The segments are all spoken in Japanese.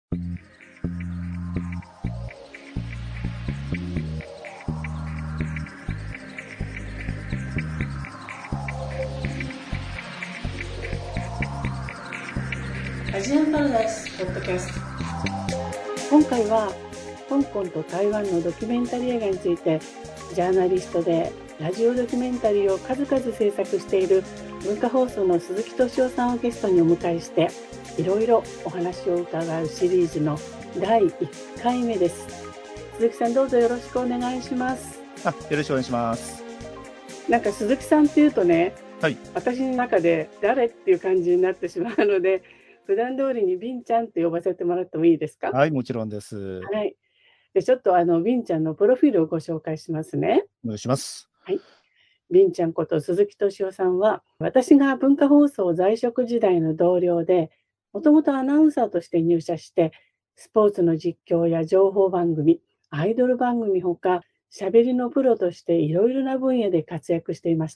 アジアンパラダイスポッドキャスト。今回は香港と台湾のドキュメンタリー映画について、ジャーナリストでラジオドキュメンタリーを数々制作している文化放送の鈴木敏夫さんをゲストにお迎えして、いろいろお話を伺うシリーズの第1回目です。鈴木さん、どうぞよろしくお願いします。 よろしくお願いします。 なんか鈴木さんっていうとね、 はい、 私の中で誰っていう感じになってしまうので、普段通りにビンちゃんって呼ばせてもらってもいいですか？ はい、もちろんです。 はい。で、ちょっとビンちゃんのプロフィールをご紹介しますね。 お願いします。 はい。ビンちゃんこと鈴木敏夫さんは、私が文化放送在職時代の同僚で、もともとアナウンサーとして入社して、スポーツの実況や情報番組、アイドル番組ほか、喋りのプロとしていろいろな分野で活躍していました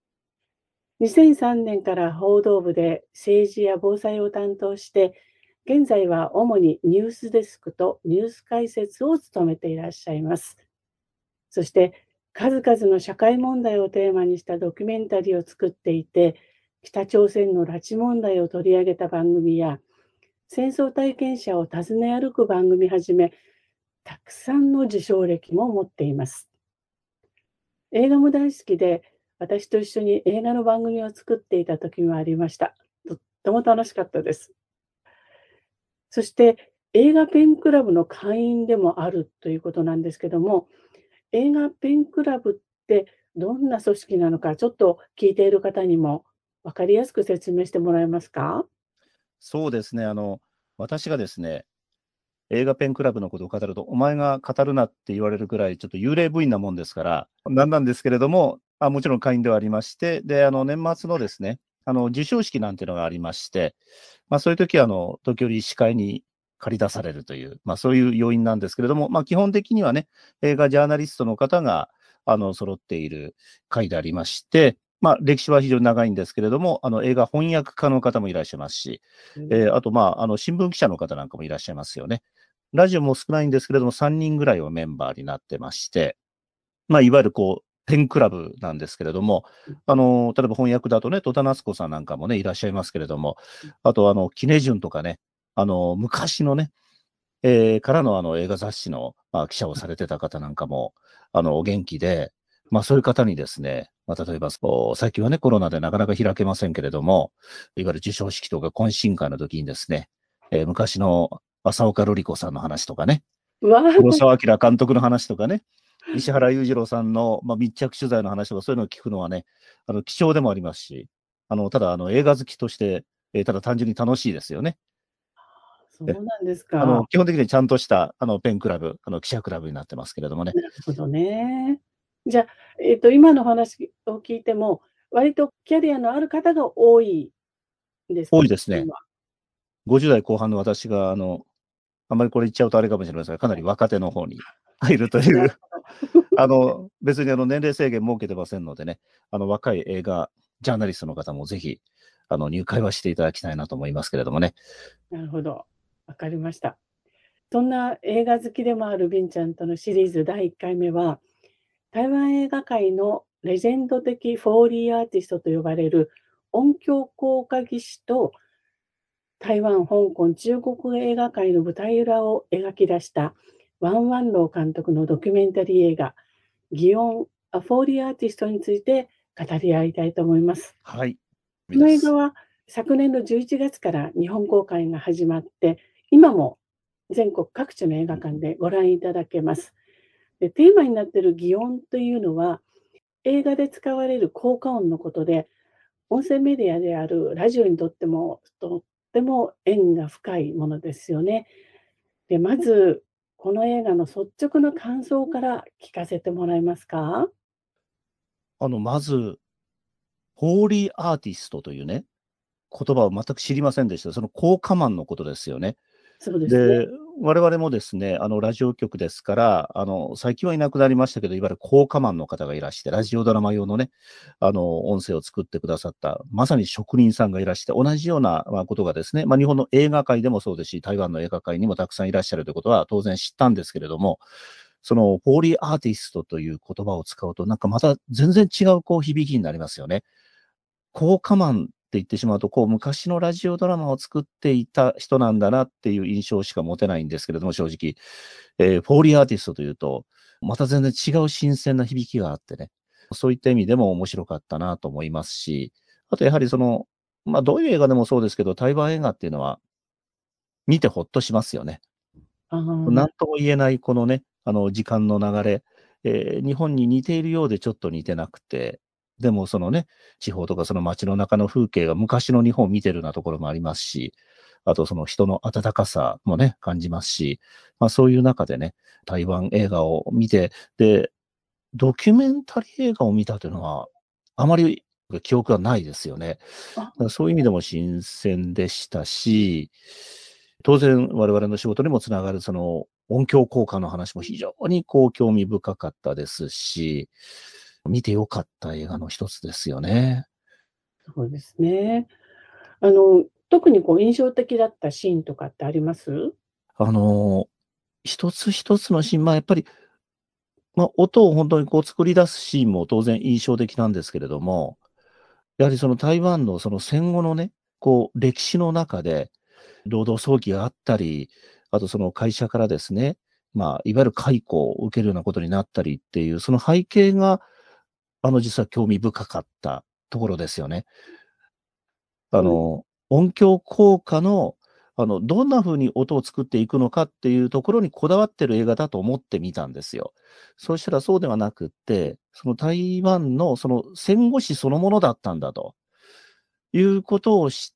。2003年から報道部で政治や防災を担当して、現在は主にニュースデスクとニュース解説を務めていらっしゃいます。そして数々の社会問題をテーマにしたドキュメンタリーを作っていて、北朝鮮の拉致問題を取り上げた番組や、戦争体験者を訪ね歩く番組はじめ、たくさんの受賞歴も持っています。映画も大好きで、私と一緒に映画の番組を作っていた時もありました。とっても楽しかったです。そして映画ペンクラブの会員でもあるということなんですけども、映画ペンクラブってどんな組織なのか、ちょっと聞いている方にも分かりやすく説明してもらえますか？ そうですね、私がですね、映画ペンクラブのことを語ると、お前が語るなって言われるくらい、ちょっと幽霊部員なもんですから、なんなんですけれども、もちろん会員ではありまして、で、年末のですね、授賞式なんていうのがありまして、そういう時は、時折司会に借り出されるという、そういう要因なんですけれども、基本的にはね、映画ジャーナリストの方が、揃っている会でありまして、歴史は非常に長いんですけれども、映画翻訳家の方もいらっしゃいますし、あと、新聞記者の方なんかもいらっしゃいますよね。ラジオも少ないんですけれども、3人ぐらいはメンバーになってまして、いわゆるペンクラブなんですけれども、例えば翻訳だとね、戸田夏子さんなんかもね、いらっしゃいますけれども、あと、キネジュンとかね、昔のね、からの映画雑誌の、記者をされてた方なんかも、お元気で、そういう方にですね、例えば、最近はね、コロナでなかなか開けませんけれども、いわゆる授賞式とか懇親会の時にですね、昔の浅岡瑠璃子さんの話とかね、 うわー、 黒澤明監督の話とかね、石原裕次郎さんの、密着取材の話とか、そういうのを聞くのはね、貴重でもありますし、ただ、映画好きとして、ただ単純に楽しいですよね。 そうなんですか。 基本的にちゃんとした、ペンクラブ、記者クラブになってますけれどもね。 なるほどね。じゃあ、今の話を聞いても、割とキャリアのある方が多いんですか？ 多いですね。 今。 50代後半の私が、あんまりこれ言っちゃうとあれかもしれませんが、かなり若手の方に入るという、別に年齢制限設けてませんのでね、若い映画ジャーナリストの方もぜひ、入会はしていただきたいなと思いますけれどもね。 なるほど。わかりました。そんな映画好きでもあるビンちゃんとのシリーズ第1回目は、台湾映画界のレジェンド的フォーリーアーティストと呼ばれる音響効果技師と、台湾、香港、中国映画界の舞台裏を描き出したワン・ワンロー監督のドキュメンタリー映画、ギオン・フォーリーアーティストについて語り合いたいと思います。 はい。 この映画は昨年の11月から日本公開が始まって、今も全国各地の映画館でご覧いただけます。で、テーマになっている擬音というのは、映画で使われる効果音のことで、音声メディアであるラジオにとってもとっても縁が深いものですよね。で、まず、この映画の率直な感想から聞かせてもらえますか？ まず、ホーリーアーティストというね、言葉を全く知りませんでした。その効果マンのことですよね。 そうですで、 ね。 我々もですね、ラジオ局ですから、最近はいなくなりましたけど、いわゆる効果マンの方がいらして、ラジオドラマ用のね、音声を作ってくださった、まさに職人さんがいらして、同じようなことがですね、日本の映画界でもそうですし、台湾の映画界にもたくさんいらっしゃるということは当然知ったんですけれども、その、フォーリーアーティストという言葉を使うと、なんかまた全然違う響きになりますよね。効果マンって言ってしまうと、昔のラジオドラマを作っていた人なんだなっていう印象しか持てないんですけれども、正直。フォーリーアーティストというと、また全然違う新鮮な響きがあってね、そういった意味でも面白かったなと思いますし、あとやはりどういう映画でもそうですけど、台湾映画っていうのは見てほっとしますよね。 ああ、 なんとも言えないこのね、時間の流れ、日本に似ているようでちょっと似てなくて、でもそのね、地方とかその街の中の風景が昔の日本を見てるようなところもありますし、あとその人の温かさもね、感じますし、そういう中でね、台湾映画を見て、で、ドキュメンタリー映画を見たというのは、あまり記憶がないですよね。 あ、 そういう意味でも新鮮でしたし、当然我々の仕事にもつながるその音響効果の話も非常に興味深かったですし、見てよかった映画の一つですよね。 そうですね。特に印象的だったシーンとかってあります？ あの、一つ一つのシーン、やっぱり、音を本当に作り出すシーンも当然印象的なんですけれども、やはりその台湾のその戦後のね、歴史の中で、労働争議があったり、あとその会社からですね、いわゆる解雇を受けるようなことになったりっていう、その背景が、実は興味深かったところですよね。 そうです。 音響効果の、どんな風に音を作っていくのかっていうところにこだわってる映画だと思ってみたんですよ。そうしたらそうではなくって、その台湾のその戦後史そのものだったんだということを知って、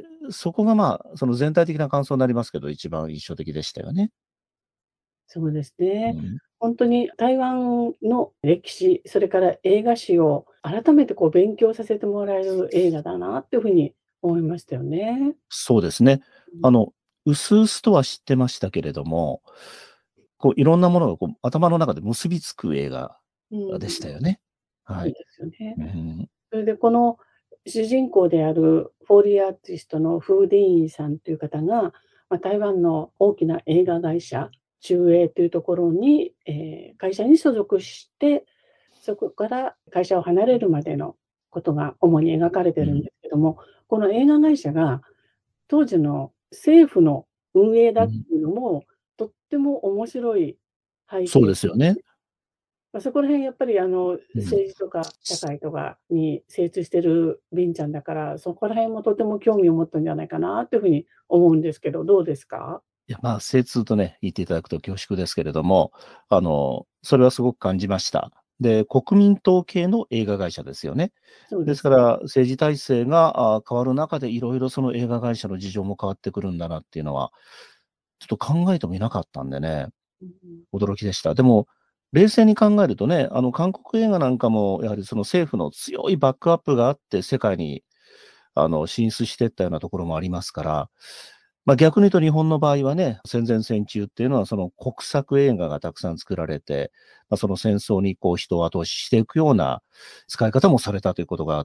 そこがその全体的な感想になりますけど、一番印象的でしたよね。 そうですね。 うん。 本当に台湾の歴史、それから映画史を改めて勉強させてもらえる映画だなっていう風に思いましたよね。 そうですね。 うん。 あの、薄々とは知ってましたけれども、いろんなものが頭の中で結びつく映画うん、 でしたよね。はい。 そうですよね。 うん。 それでこの主人公であるフォーリーアーティストのフーディーンさんという方が、台湾の大きな映画会社、中映というところに、会社に所属して、そこから会社を離れるまでのことが主に描かれてるんうん。 ですけども、この映画会社が当時の政府の運営だってうん。 いうのも、とっても面白い背そう景。 ですよね。 そこら辺やっぱりうん。 政治とか社会とかに精通してるビンちゃんだから、そこら辺もとても興味を持ったんじゃないかなっていうふうに思うんですけど、どうですか？ いや、精通とね、言っていただくと恐縮ですけれども、それはすごく感じました。で、国民党系の映画会社ですよね。 そうですね。 ですから、政治体制が変わる中で、いろいろその映画会社の事情も変わってくるんだなっていうのは、ちょっと考えてもいなかったんでね、 うん。 驚きでした。でも、冷静に考えるとね、韓国映画なんかも、やはりその政府の強いバックアップがあって、世界に進出していったようなところもありますから、逆に言うと日本の場合はね、戦前戦中っていうのはその国策映画がたくさん作られて、その戦争に人を後押ししていくような使い方もされたということがあって、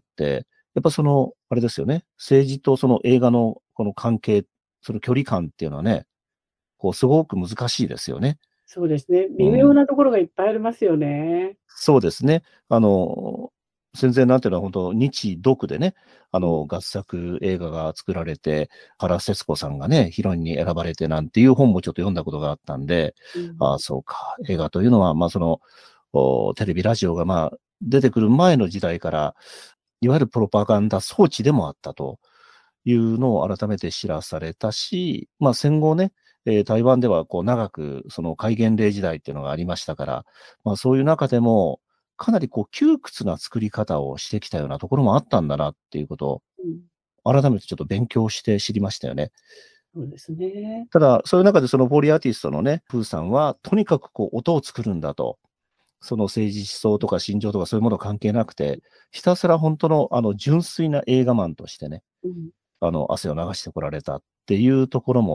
やっぱあれですよね、政治とその映画のこの関係、その距離感っていうのはね、すごく難しいですよね。 そうですね。微妙うん。 なところがいっぱいありますよね。 そうですね。戦前なんていうのは本当日独でね、 うん。 合作映画が作られて、原節子さんがね、ヒロインに選ばれてなんていう本もちょっと読んだことがあったんで、 うん。 ああ、そうか。映画というのは、テレビ、ラジオが出てくる前の時代から、いわゆるプロパガンダ装置でもあったというのを改めて知らされたし、戦後ね、台湾では長くその戒厳令時代っていうのがありましたから、そういう中でも、かなり窮屈な作り方をしてきたようなところもあったんだなっていうことうん。 を、改めてちょっと勉強して知りましたよね。 そうですね。 ただ、そういう中でそのフォーリーアーティストのね、プーさんは、とにかく音を作るんだと。その政治思想とか心情とかそういうもの関係なくて、ひたすら本当の純粋な映画マンとしてね、 うん。 汗を流してこられたっていうところも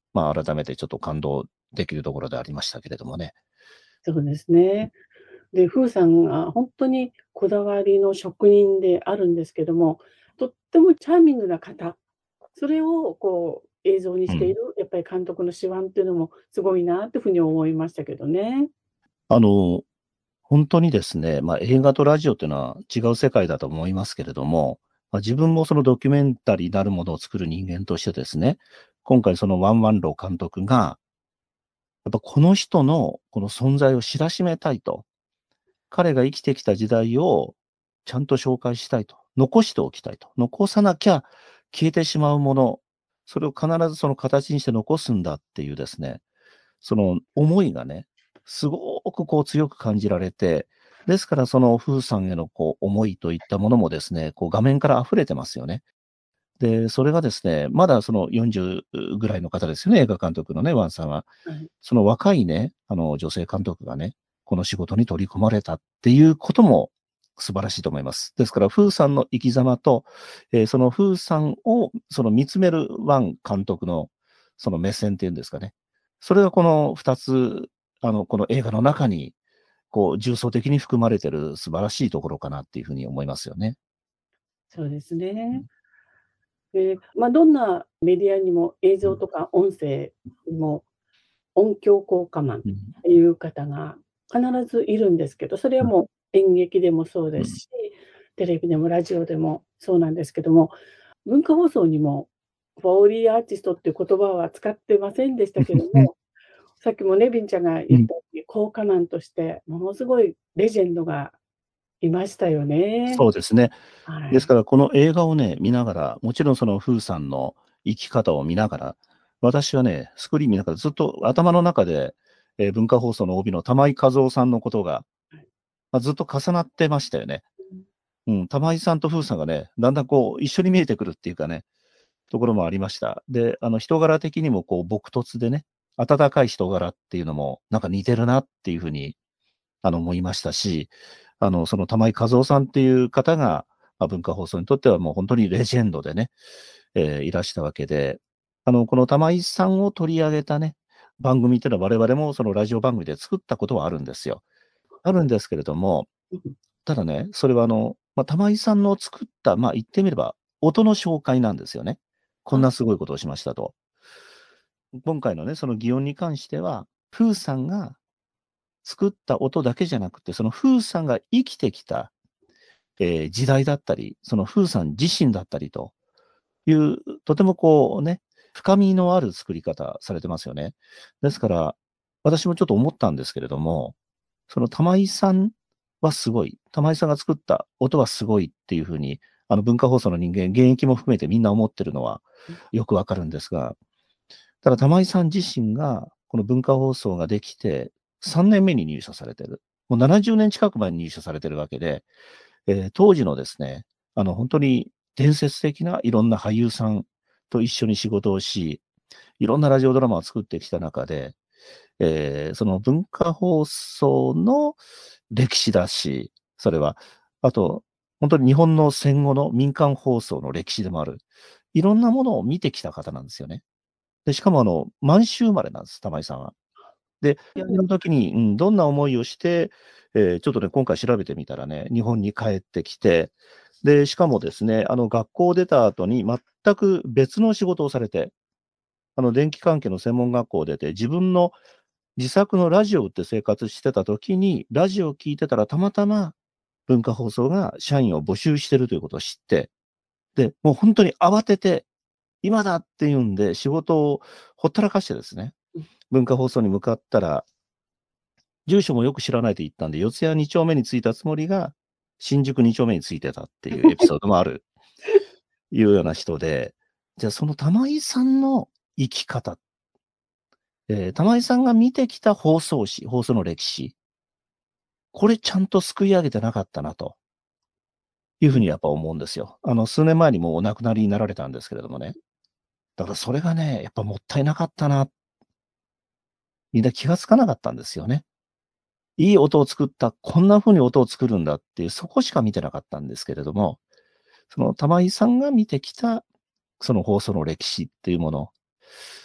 まあ、改めてちょっと感動できるところでありましたけれどもね。 そうですね。で、風さんが本当にこだわりの職人であるんですけども、とってもチャーミングな方、それをこう映像にうん。 している、やっぱり監督の手腕っていうのもすごいなっていうふうに思いましたけどね。 あの、本当にですね、まあ、映画とラジオっていうのは違う世界だと思いますけれども、まあ、自分もそのドキュメンタリーなるものを作る人間としてですね、今回そのワンワンロー監督が、やっぱこの人のこの存在を知らしめたいと。彼が生きてきた時代をちゃんと紹介したいと。残しておきたいと。残さなきゃ消えてしまうもの、それを必ずその形にして残すんだっていうですね、その思いがね、すごくこう強く感じられて、ですからその風さんへのこう思いといったものもですね、こう画面から溢れてますよね。で、それがですね、まだその40ぐらいの方ですよね、映画監督のね、ワンさんは。 はい。 その若いね、女性監督がね、この仕事に取り込まれたっていうことも素晴らしいと思います。ですから、フーさんの生き様と、そのフーさんをその見つめるワン監督のその目線っていうんですかね。それがこの二つ、この映画の中に、こう、重層的に含まれてる素晴らしいところかなっていうふうに思いますよね。 そうですうん。 ね。どんなメディアにも映うん。 像とか音声にも音響効果マンっうん。 ていう方が必ずいるんですけど、それはうん。 もう演劇でもそううん。 ですし、テレビでもラジオでもそうなんですけども、文化放送にもフォーリーアーティストっていう言葉は使ってませんでしたけども、さっきもね、ビンちゃんがうん。 言ったように、効果マンとしてものすごいレジェンドがいましたよね。 そうですね。 はい。 ですから、この映画をね、見ながら、もちろんそのフーさんの生き方を見ながら、私はね、スクリーン見ながらずっと頭の中で、文化放送の帯の玉井和夫さんのことが、 はい。 まあ、ずっと重なってましたよね。 うん。 うん、玉井さんとフーさんがね、だんだんこう、一緒に見えてくるっていうかね、ところもありました。で、人柄的にもこう、朴訥でね、温かい人柄っていうのも、なんか似てるなっていうふうに思いましたし、その玉井和夫さんっていう方が、まあ、文化放送にとってはもう本当にレジェンドでね、いらしたわけで、この玉井さんを取り上げたね、番組っていうのは我々もそのラジオ番組で作ったことはあるんですよ。あるんですけれども、 うん。 ただね、それはまあ、玉井さんの作った、まあ、言ってみれば、音の紹介なんですよね。こんあ、 なすごいことをしましたと。今回のね、その擬音に関しては、プーさんが作った音だけじゃなくて、そのフーさんが生きてきた、時代だったり、そのフーさん自身だったりという、とてもこうね、深みのある作り方されてますよね。ですから、私もちょっと思ったんですけれども、その玉井さんはすごい。玉井さんが作った音はすごいっていうふうに、文化放送の人間、現役も含めてみんな思ってるのはよくわかるんですが、ただ玉井さん自身が、この文化放送ができて、3年目に入社されてる。もう70年近く前に入社されてるわけで、当時のですね、本当に伝説的ないろんな俳優さんと一緒に仕事をし、いろんなラジオドラマを作ってきた中で、その文化放送の歴史だし、それは、あと、本当に日本の戦後の民間放送の歴史でもある。いろんなものを見てきた方なんですよね。で、しかも満州生まれなんです、玉井さんは。で、 そうなんその時に、どんな思いをして、ちょっとね、今回調べてみたらね、日本に帰ってきて、で、しかもですね、学校を出た後に全く別の仕事をされて、電気関係の専門学校を出て、自分の自作のラジオを売って生活してた時に、ラジオを聞いてたらたまたま文化放送が社員を募集してるということを知って、で、もう本当に慌てて、今だっていうんで仕事をほったらかしてですね、 うん。 文化放送に向かったら、住所もよく知らないと言ったんで、四谷2丁目に着いたつもりが、新宿2丁目に着いてたっていうエピソードもある、いうような人で、じゃあその玉井さんの生き方、玉井さんが見てきた放送史、放送の歴史、これちゃんとすくい上げてなかったなというふううん。 にやっぱ思うんですよ。数年前にもうお亡くなりになられたんですけれどもね。だからそれがね、やっぱもったいなかったな、みんな気がつかなかったんですよね。いい音を作った、こんな風に音を作るんだっていう、そこしか見てなかったんですけれども、その玉井さんが見てきた、その放送の歴史っていうもの。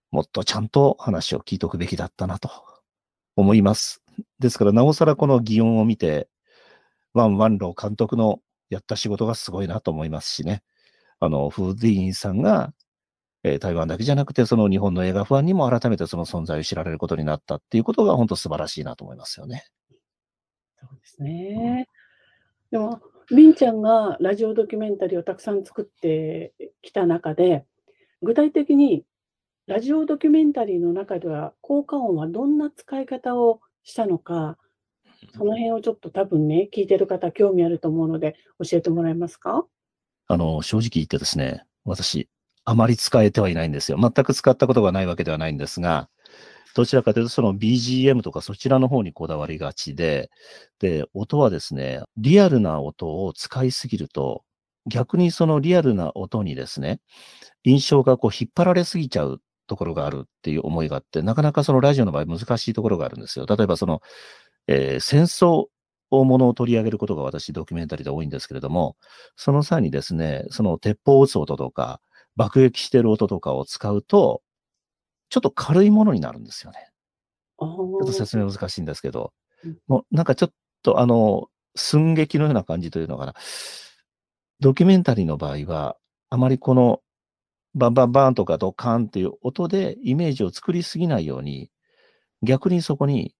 もっとちゃんと話を聞いておくべきだったなと思います。ですから、なおさらこの擬音を見て、ワン・ワンロー監督のやった仕事がすごいなと思いますしね。フーディーンさんが、台湾だけじゃなくて、その日本の映画ファンにも改めてその存在を知られることになったっていうことが本当素晴らしいなと思いますよね。 そうですね。でも、りんちゃんがラジオドキュメンタリーをたくさん作ってきた中で、具体的にラジオドキュメンタリーの中では、効果音はどんな使い方をしたのか、その辺をちょっと多分ね、聞いてる方興味あると思うので、教えてもらえますか？ 正直言ってですね、私、あまり使えてはいないんですよ。全く使ったことがないわけではないんですが、どちらかというと、その BGM とかそちらの方にこだわりがちで、で、音はですね、リアルな音を使いすぎると、逆にそのリアルな音にですね、印象がこう引っ張られすぎちゃうところがあるっていう思いがあって、なかなかそのラジオの場合難しいところがあるんですよ。例えばその、戦争ものを取り上げることが私ドキュメンタリーで多いんですけれども、その際にですね、その鉄砲を撃つ音とか、爆撃してる音とかを使うと、ちょっと軽いものになるんですよね。 あちょっと説あ、 明難しいんですけど、 うん、 もうなんかちょっと寸劇のような感じというのかな。ドキュメンタリーの場合は、あまりこのバンバンバンとかドカンっていう音でイメージを作りすぎないように、逆にそこに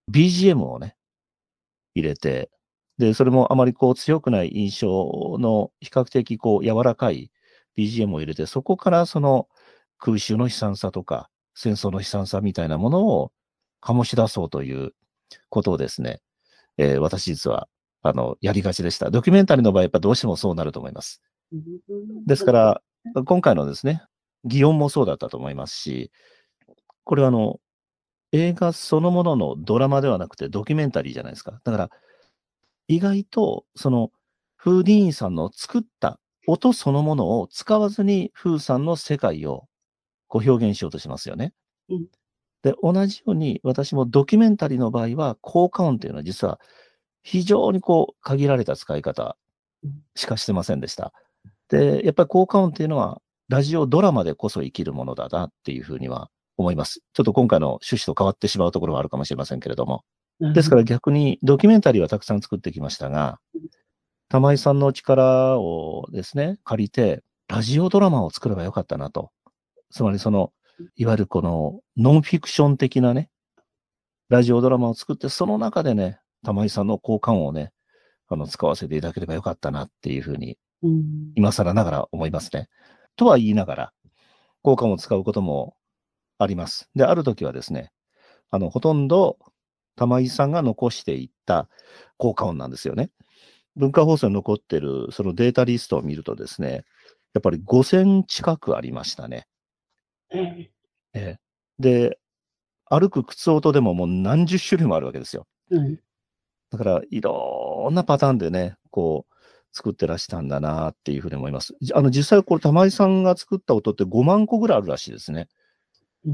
BGM をね、入れて、で、それもあまりこう強くない印象の比較的こう柔らかい BGM を入れて、そこからその空襲の悲惨さとか戦争の悲惨さみたいなものを醸し出そうということをですね、私実はやりがちでした。ドキュメンタリーの場合、やっぱどうしてもそうなると思います。 うん、 ですから、今回のですね、擬音もそうだったと思いますし、これは映画そのもののドラマではなくてドキュメンタリーじゃないですか。だから、意外と、その、フーディーンさんの作った音そのものを使わずに、フーさんの世界をこう表現しようとしますよね。 うん、 で、同じように私もドキュメンタリーの場合は、効果音というのは実は非常にこう限られた使い方うん、 しかしてませんでした。で、やっぱり効果音っていうのは、ラジオドラマでこそ生きるものだなっていうふうには思います。ちょっと今回の趣旨と変わってしまうところはあるかもしれませんけれども。 なるほど。 ですから逆にドキュメンタリーはたくさん作ってきましたが、玉井さんの力をですね、借りて、ラジオドラマを作ればよかったなと。つまりその、いわゆるこの、ノンフィクション的なね、ラジオドラマを作って、その中でね、玉井さんの好感をね、使わせていただければよかったなっていうふうに、 うん、 今更ながら思いますね。とは言いながら、効果音を使うこともあります。で、ある時はですね、ほとんど玉井さんが残していった効果音なんですよね。文化放送に残ってるそのデータリストを見るとですね、やっぱり5000近くありましたね。 ええ、 ええで、歩く靴音でももう何十種類もあるわけですよ。 はい。 だから、いろんなパターンでね、こう、作ってらしたんだなっていうふうに思います。実際これ玉井さんが作った音って5万個ぐらいあるらしいですね。 うん、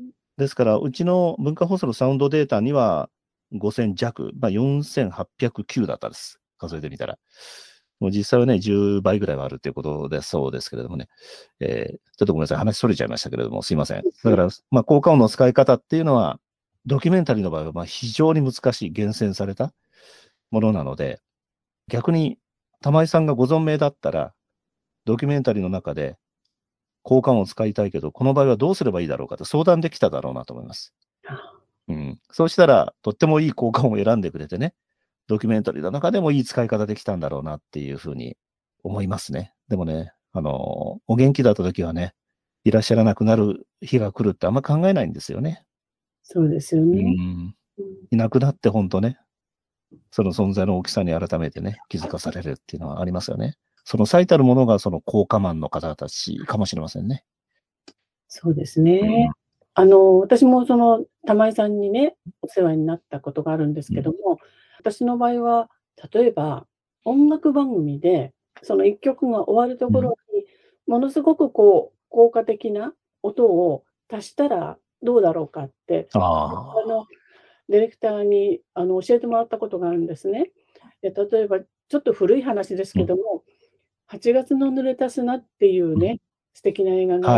ですから、うちの文化放送のサウンドデータには5000弱、まあ、4809だったです。数えてみたら。もう実際はね、10倍ぐらいはあるということでそうですけれどもね。ちょっとごめんなさい。話それちゃいましたけれども、すいません。だから、まあ、効果音の使い方っていうのは、ドキュメンタリーの場合は、まあ、非常に難しい、厳選されたものなので、逆に、玉井さんがご存命だったら、ドキュメンタリーの中で、効果音を使いたいけど、この場合はどうすればいいだろうかと相談できただろうなと思います。うん。そうしたら、とってもいい効果音を選んでくれてね、ドキュメンタリーの中でもいい使い方できたんだろうなっていうふうに思いますね。でもね、お元気だった時はね、いらっしゃらなくなる日が来るってあんま考えないんですよね。 そうですようね。 ん。 うん、 いなくなって本当ね、その存在の大きさに改めてね、気づかされるっていうのはありますよね。その最たるものがその効果マンの方たちかもしれませんね。 そうですね。 うん。 私もその玉井さんにね、お世話になったことがあるんですうん。 けども、私の場合は、例えば音楽番組で、その1曲が終わるとうん。 ころに、ものすごくこう効果的な音を足したらどうだろうかって、ああの、ディレクターに教えてもらったことがあるんですね。で、例えばちょっと古い話ですあ。うん。 けども、8月の濡れた砂っていううん。 ね、素敵な映画があるんではい。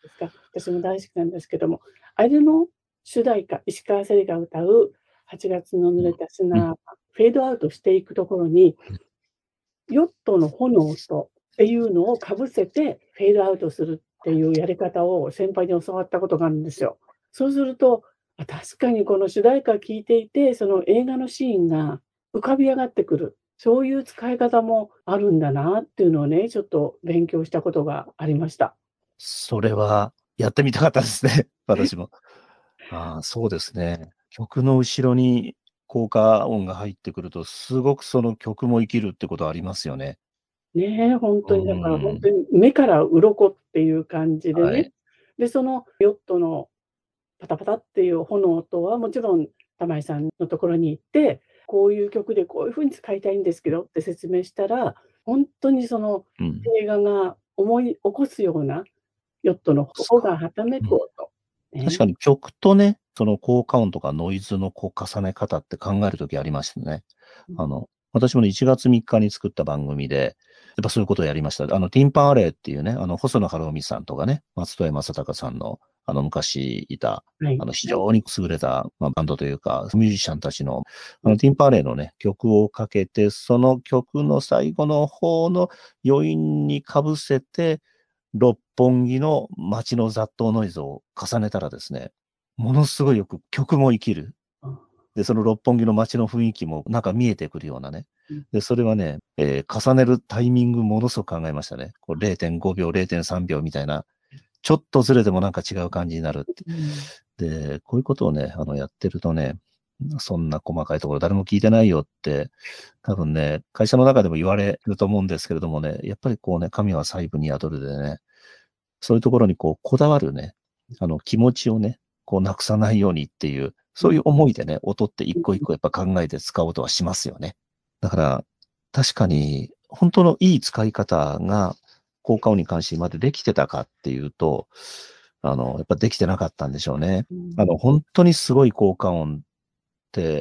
ですか。私も大好きなんですけども、あれの主題歌、石川せりが歌う8月の濡れたうん。 砂、フェードアウトしていくところに、 うん。 ヨットの炎とっていうのをかぶせてフェードアウトするっていうやり方を先輩に教わったことがあるんですよ。そうすると、確かにこの主題歌聴いていて、その映画のシーンが浮かび上がってくる。そういう使い方もあるんだなっていうのをね、ちょっと勉強したことがありました。 それはやってみたかったですね、私も。ああ、そうですね。曲の後ろに効果音が入ってくると、すごくその曲も生きるってことはありますよね。 ね、ほんうとにだからほんーん。 とに目から鱗っていう感じでね。 はい。 で、そのヨットのパタパタっていう炎とはもちろん玉井さんのところに行って、こういう曲でこういう風に使いたいんですけどって説明したら、ほんとにそのうん。 映画が思い起こすようなヨットの帆がはためうん。 く音。ね。 確かに曲とね、その効果音とかノイズのこう重ね方って考える時ありましてね。 うん。 私もね、1月3日に作った番組で、やっぱそういうことをやりました。ティンパンアレイっていうね、細野晴臣さんとかね、松任谷正隆さんの、昔いた、 はい非はい。 常に優れた、バンドというか、ミュージシャンたちの、 うん。 ティンパンアレイのね、曲をかけて、その曲の最後の方の余韻にかぶせて、六本木の街の雑踏ノイズを重ねたらですね、ものすごいよく曲も生きる。 あ、 で、その六本木の街の雰囲気もなんか見えてくるようなね。 うん。 で、それはね、重ねるタイミングものすごく考えましたね。こう0.5秒、0.3秒みたいな、ちょっとずれてもなんか違う感じになるって。 うん。 で、こういうことをね、やってるとね、そんな細かいところ誰も聞いてないよって、多分ね、会社の中でも言われると思うんですけれどもね、やっぱりこうね、神は細部に宿るでね、そういうところにこう、こだわるね、気持ちをね、こう、なくさないようにっていう、 うん。 そういう思いでね、音って一うんうん。 個一個やっぱ考えて使おうとはしますよね。だから、確かに、本当のいい使い方が、効果音に関してまでできてたかっていうと、やっぱできてなかったんでしょうね。 うん。 本当にすごい効果音って、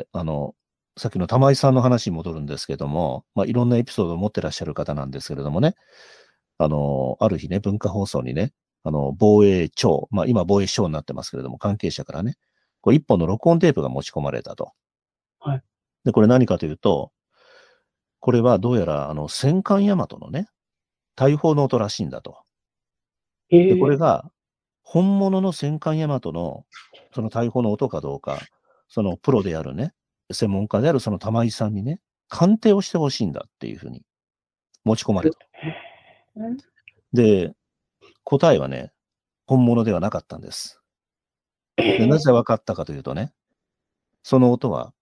さっきの玉井さんの話に戻るんですけども、いろんなエピソードを持ってらっしゃる方なんですけれどもね、ある日ね、文化放送にね、防衛庁、今防衛省になってますけれども、関係者からね、こう一本の録音テープが持ち込まれたと。 はい。 で、これ何かというと、これはどうやら、戦艦大和のね、大砲の音らしいんだと。で、こへえ。 れが、本物の戦艦大和の、その大砲の音かどうか、そのプロであるね、専門家であるその玉井さんにね、鑑定をしてほしいんだっていうふうに持ち込まれた。 へえ。 で、答えはね、本物ではなかったんです。で、なええ。 ぜ分かったかというとね、その音は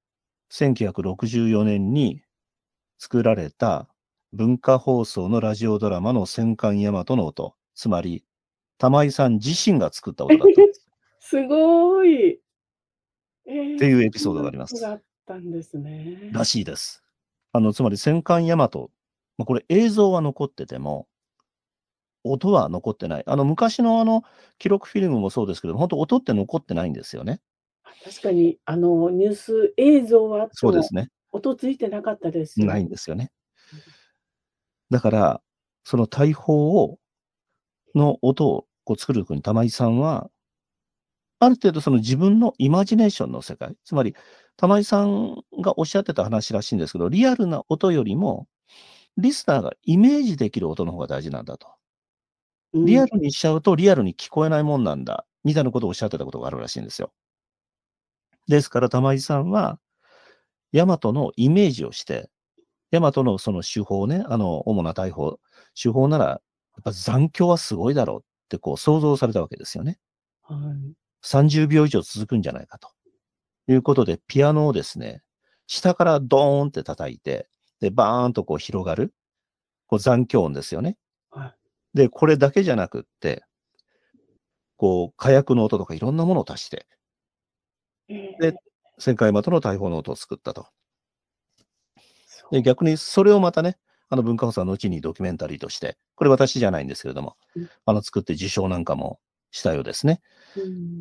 1964年に作られた文化放送のラジオドラマの戦艦大和の音、つまり玉井さん自身が作った音だったんです。 すごい。 っていうエピソードそんながあります。 ことがあったんですね。 らしいです。つまり戦艦大和、これ映像は残ってても、音は残ってない。昔の記録フィルムもそうですけど、本当音って残ってないんですよね。 確かにニュース映像はあっても、 そうですね。 音ついてなかったですよね。 ないんですよね。だから、その大砲の音をこう作るときに玉井さんは、ある程度その自分のイマジネーションの世界、つまり玉井さんがおっしゃってた話らしいんですけど、リアルな音よりも、リスナーがイメージできる音の方が大事なんだと。 うん。 リアルにしちゃうとリアルに聞こえないもんなんだ、みたいなことをおっしゃってたことがあるらしいんですよ。ですから玉井さんは、大和のイメージをして、大和のその手法ね、主な大砲、手法なら、やっぱ残響はすごいだろうってこう想像されたわけですよね。 はい。 30秒以上続くんじゃないかということで、ピアノをですね、下からドーンって叩いて、で、バーンとこう広がる、こう残響音ですよね。 はい。 で、これだけじゃなくって、こう火薬の音とかいろんなものを足して、 えで、 え、 旋回的の大砲の音を作ったと。で、 そ逆にそれをまたね、文化放送は後にドキュメンタリーとして、これ私じゃないんですけれども、 う。うん。 作って受賞なんかもしたようですね。 うん。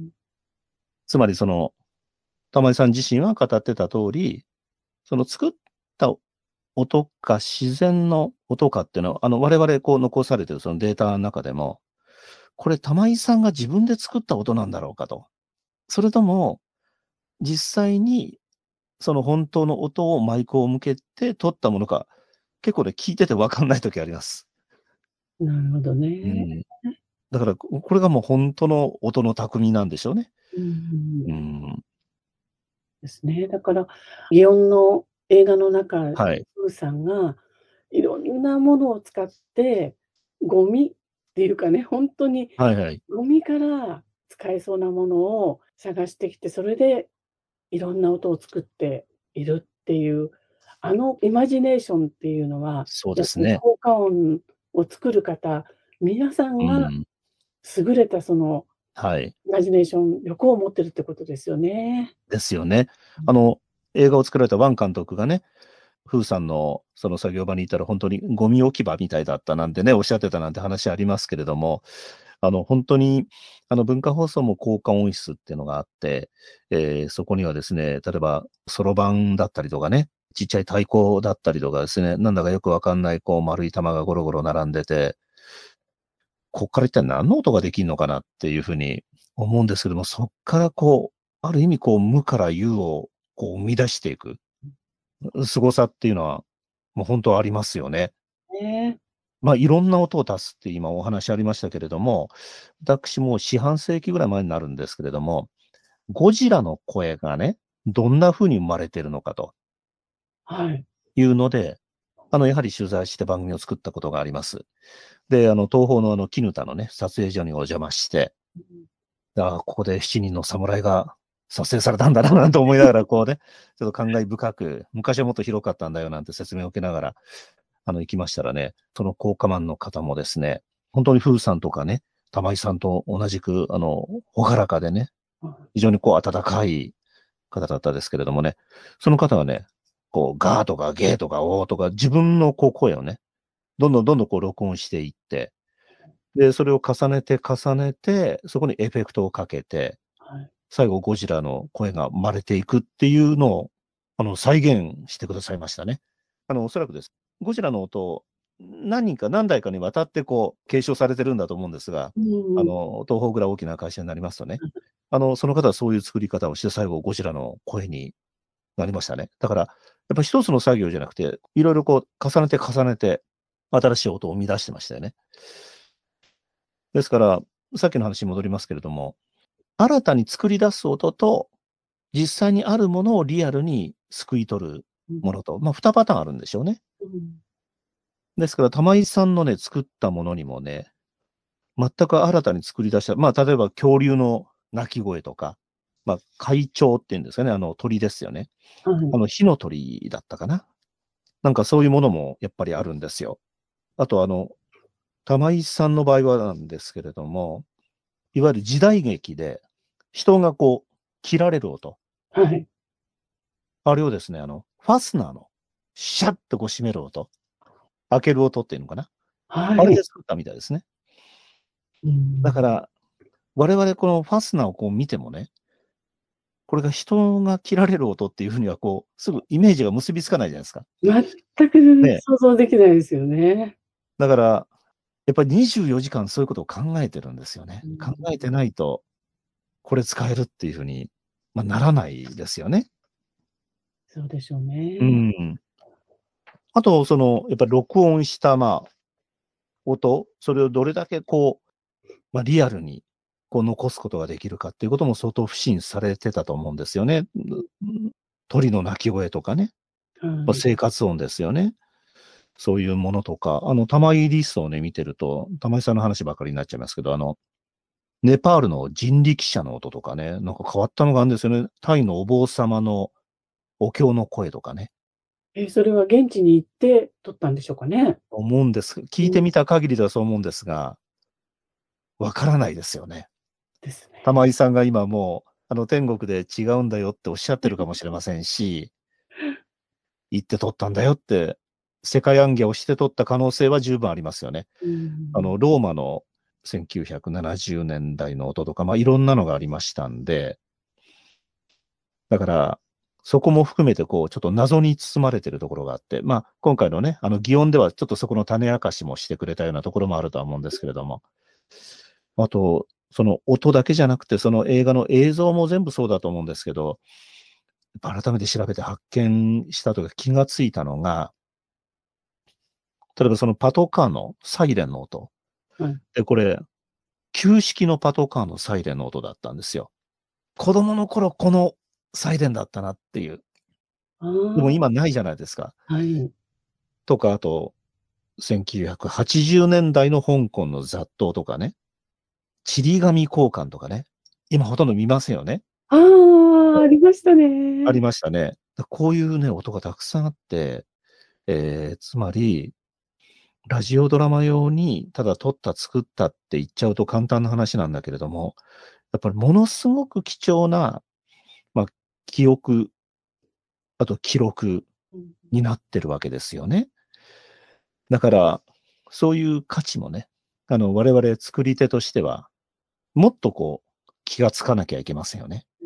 つまりその、玉井さん自身は語ってた通り、その作った音か自然の音かっていうのは、我々こう残されてるそのデータの中でも、 これ玉井さんが自分で作った音なんだろうかと。それとも、実際にその本当の音をマイクを向けて撮ったものか、結構ね、聞いてて分かんない時あります。 なるほどね。 うん。だから、これがもう本当の音の巧みなんでしょうね。 うん。 うん。 ですね。だから、祇園の映画の中、 はい。 プーさんがいろんなものを使って、ゴミっていうかね、ほんとにはいはい。 ゴミから使えそうなものを探してきて、それでいろんな音を作っているっていう、あのイマジネーションっていうのは、 そうやっぱりですね。 効果音を作る方、皆さんがうん。 優れたそのはい。 イマジネーション力を持ってるってことですよね。 ですよね。 うん。 あの、映画を作られたワン監督がね、フーさんのその作業場にいたら本当にゴミ置き場みたいだったなんてね、おっしゃってたなんて話ありますけれども、本当に、文化放送も効果音質っていうのがあって、そこにはですね、例えば、そろばんだったりとかね、ちっちゃい太鼓だったりとかですね、なんだかよくわかんない、こう、丸い玉がゴロゴロ並んでて、こっから一体何の音ができるのかなっていうふうに思うんですけども、そっからこう、ある意味こう、無から有をこう生み出していく、凄さっていうのは、もう本当ありますよね。 ね。 まあ、いろんな音を足すって今お話ありましたけれども、私も四半世紀ぐらい前になるんですけれども、ゴジラの声がね、どんな風に生まれてるのかとはい。こいうので、やはり取材して番組を作ったことがあります。で、東宝の絹田のね、撮影所にお邪魔して、 うん。 ああ、ここで七人の侍が撮影されたんだなと思いながら、こうね、ちょっと感慨深く、昔はもっと広かったんだよなんて説明を受けながら、行きましたらね、その効果マンの方もですね、本当に風さんとかね、玉井さんと同じく、朗らかでね、 はい。 非常にこう温かい方だったですけれどもね、その方はね、こう、ガーとかゲーとかオーとか自分のこう声をね、どんどんどんどんこう録音していって、で、それを重ねて重ねて、そこにエフェクトをかけて、 はい。 最後ゴジラの声が生まれていくっていうのを、再現してくださいましたね。おそらくです。ゴジラの音を何人か何代かにわたってこう継承されてるんだと思うんですが、 うんうん。 東宝ぐらい大きな会社になりますとね、その方はそういう作り方をして最後ゴジラの声になりましたね。だから、やっぱ一つの作業じゃなくて、いろいろこう重ねて重ねて、新しい音を生み出してましたよね。ですから、さっきの話に戻りますけれども、新たに作り出す音と、実際にあるものをリアルに救い取るうん。 ものと、まあ、2パターンあるんでしょうね。 うん。 ですから、玉井さんのね、作ったものにもね、全く新たに作り出した、まあ、例えば恐竜の鳴き声とか、まあ、怪鳥っていうんですかね、鳥ですよね。 はい。 火の鳥だったかな。なんかそういうものもやっぱりあるんですよ。あと玉井さんの場合はなんですけれども、いわゆる時代劇で、人がこう、切られる音。 はい。 あれをですね、ファスナーの、シャッとこう閉める音、開ける音っていうのかな。あれではい。 作ったみたいですね。 うん。 だから、我々このファスナーをこう見てもね、これが人が切られる音っていうふうにはこう、すぐイメージが結びつかないじゃないですか。 全くね。 想像できないですよね。 だから、やっぱり24時間そういうことを考えてるんですよね。 うん。 考えてないと、これ使えるっていうふうに、まあ、ならないですよね。 そうでしょううね。 ん。あと、やっぱり録音した、まあ、音、それをどれだけこう、まあ、リアルにこう残すことができるかっていうことも相当不信されてたと思うんですよね。鳥の鳴き声とかね、まあ、 はい。 生活音ですよね。そういうものとか、玉井リストをね、見てると、玉井さんの話ばかりになっちゃいますけど、ネパールの人力車の音とかね、なんか変わったのがあるんですよね。タイのお坊様のお経の声とかね、 それは現地に行って撮ったんでしょうかね？ 思うんです。聞うん、 いてみた限りではそう思うんですが、わからないですよね。 ですね。 玉井さんが今もう、天国で違うんだよっておっしゃってるかもしれませんし、行って取ったんだよって、世界行脚をして取った可能性は十分ありますよね。 うん。 ローマの1970年代の音とか、まあ、いろんなのがありましたんで、だから、そこも含めて、こう、ちょっと謎に包まれてるところがあって、まあ、今回のね、祇園ではちょっとそこの種明かしもしてくれたようなところもあるとは思うんですけれども、 あと、その音だけじゃなくて、その映画の映像も全部そうだと思うんですけど、改めて調べて発見したというか気がついたのが、例えばそのパトカーのサイレンの音。 はい。 で、これ、旧式のパトカーのサイレンの音だったんですよ。子供の頃このサイレンだったなっていう。 あでもあ、 今ないじゃないですか。 はい。 とか、あと、1980年代の香港の雑踏とかね、ちり紙交換とかね、今ほとんど見ませんよね。 ああ、ありましたありね。 ましたね。こういうね、音がたくさんあって、つまり、ラジオドラマ用にただ撮った、作ったって言っちゃうと簡単な話なんだけれども、やっぱりものすごく貴重な、まあ、記憶、あと記録うん、 になってるわけですよね。だから、そういう価値もね、我々作り手としては、もっとこう、気がつかなきゃいけませんよね。 うん。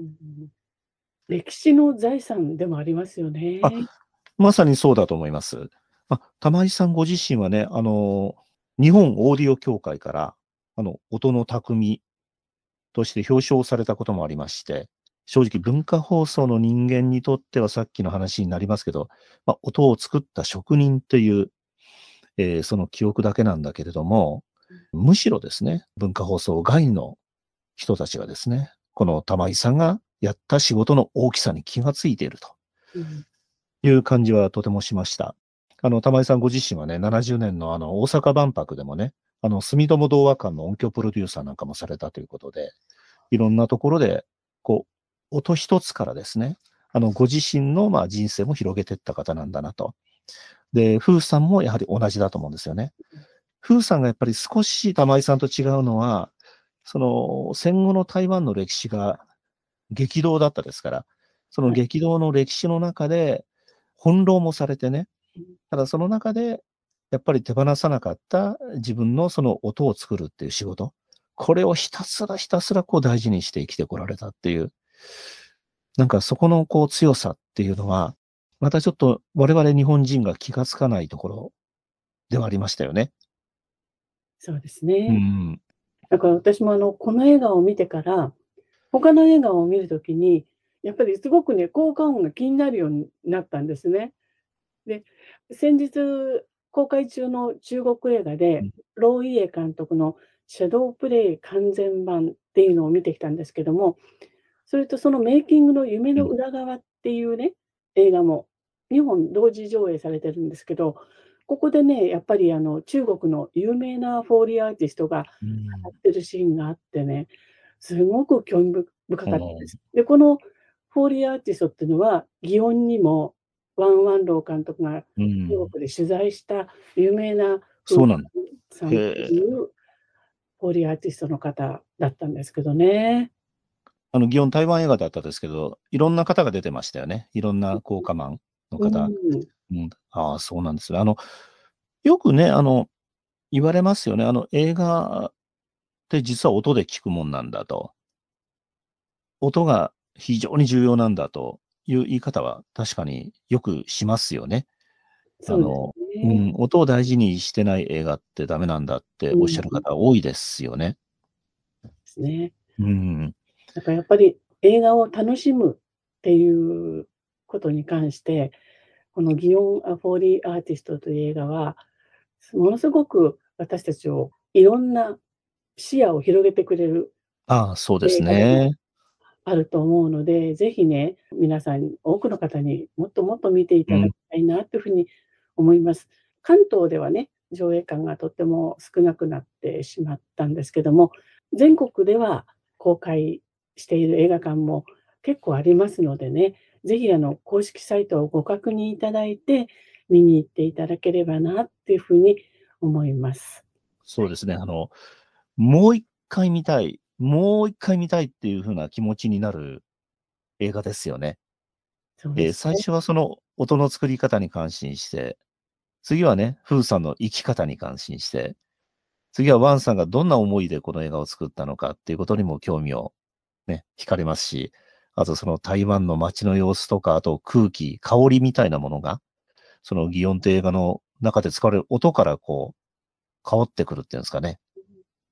歴史の財産でもありますよあ、 ね。 まさにそうだと思います。玉井さんご自身はね、日本オーディオ協会から、音の匠として表彰されたこともありまして、正直文化放送の人間にとってはさっきの話になりますけど、音を作った職人っていう、その記憶だけなんだけれども、むしろですね、文化放送外の人たちがですね、この玉井さんがやった仕事の大きさに気がついているとうん。 いう感じはとてもしました。玉井さんご自身はね、70年の大阪万博でもね、住友童話館の音響プロデューサーなんかもされたということで、いろんなところで、こ音一つからですね、ご自身の人生も広げていった方なんだなと。で、風さんもやはり同じだと思うんですよね。風さんがやっぱり少し玉井さんと違うのは、その戦後の台湾の歴史が激動だったですから、そのはい。 激動の歴史の中で翻弄もされてね、 うん。 ただその中でやっぱり手放さなかった自分のその音を作るっていう仕事、これをひたすらひたすらこう大事にして生きてこられたっていう、なんかそこのこう強さっていうのは、またちょっと我々日本人が気がつかないところではありましたよね。 そうですうね。 ん。 だから私もこの映画を見てから、他の映画を見るときに、やっぱりすごくね、効果音が気になるようになったんですね。で、先日公開中の中国映画で、 うん。 ロー・イエ監督のシャドープレイ完全版っていうのを見てきたんですけども、それとそのメイキングの夢うん。 の裏側っていうね、映画も2本同時上映されてるんですけど、ここでね、やっぱり中国の有名なフォーリーアーティストがうん。 語ってるシーンがあってね、すごく興味深うかったでん。 す。で、このフォーリーアーティストっていうのは、祇園にもワン・ワンロー監督がうん。 中国で取材した有名な風そうなんだ。 さんってへえ。 いうフォーリーアーティストの方だったんですけどね。 祇園台湾映画だったですけど、いろんな方が出てましたよね。いろんな効果マンのう方。 ん、 うん。ああ、そうなんですね。よくね、言われますよね。映画って実は音で聞くもんなんだと。音が非常に重要なんだという言い方は確かによくしますよね。 そうですね。 音を大事にしてない映画ってダメなんだってうん、 おっしゃる方多いですよね。 ですね。 うん。 だからやっぱり映画を楽しむっていうことに関して、この祇園フォーリーアーティストという映画は、ものすごく私たちをいろんな視野を広げてくれるああ、そうです映画でもね。 あると思うので、ぜひね、皆さん、多くの方にもっともっと見ていただきうん。 たいなというふうに思います。関東ではね、上映館がとっても少なくなってしまったんですけども、全国では公開している映画館も結構ありますのでね、ぜひ公式サイトをご確認いただいて、見に行っていただければなっていうふうに思います。はい。 そうですね。もう一回見たい、もう一回見たいっていう風な気持ちになる映画ですよね。 そうですね。 最初はその音の作り方に感心して、次はね、フーさんの生き方に感心して、次はワンさんがどんな思いでこの映画を作ったのかっていうことにも興味をね、惹かれますし、あとその台湾の街の様子とか、あと空気、香りみたいなものが、その祇園って映画の中で使われる音からこう、香ってくるっていうんですかね。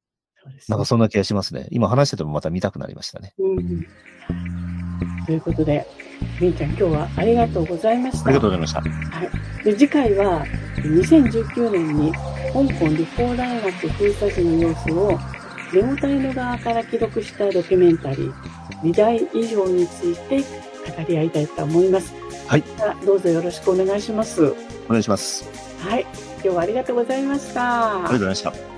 そうですね。 なんかそんな気がしますね。今話しててもまた見たくなりましたね。 ということで、りんちゃん今日はありがとうございました。 ありがとうございました。 はい。で、次回は2019年に香港理工大学封鎖時の様子をデモ隊の側から記録したドキュメンタリー2代以上について語り合いたいと思います。 はい。 どうぞよろしくお願いします。 お願いします。 はい。今日はありがとうございました。 ありがとうございました。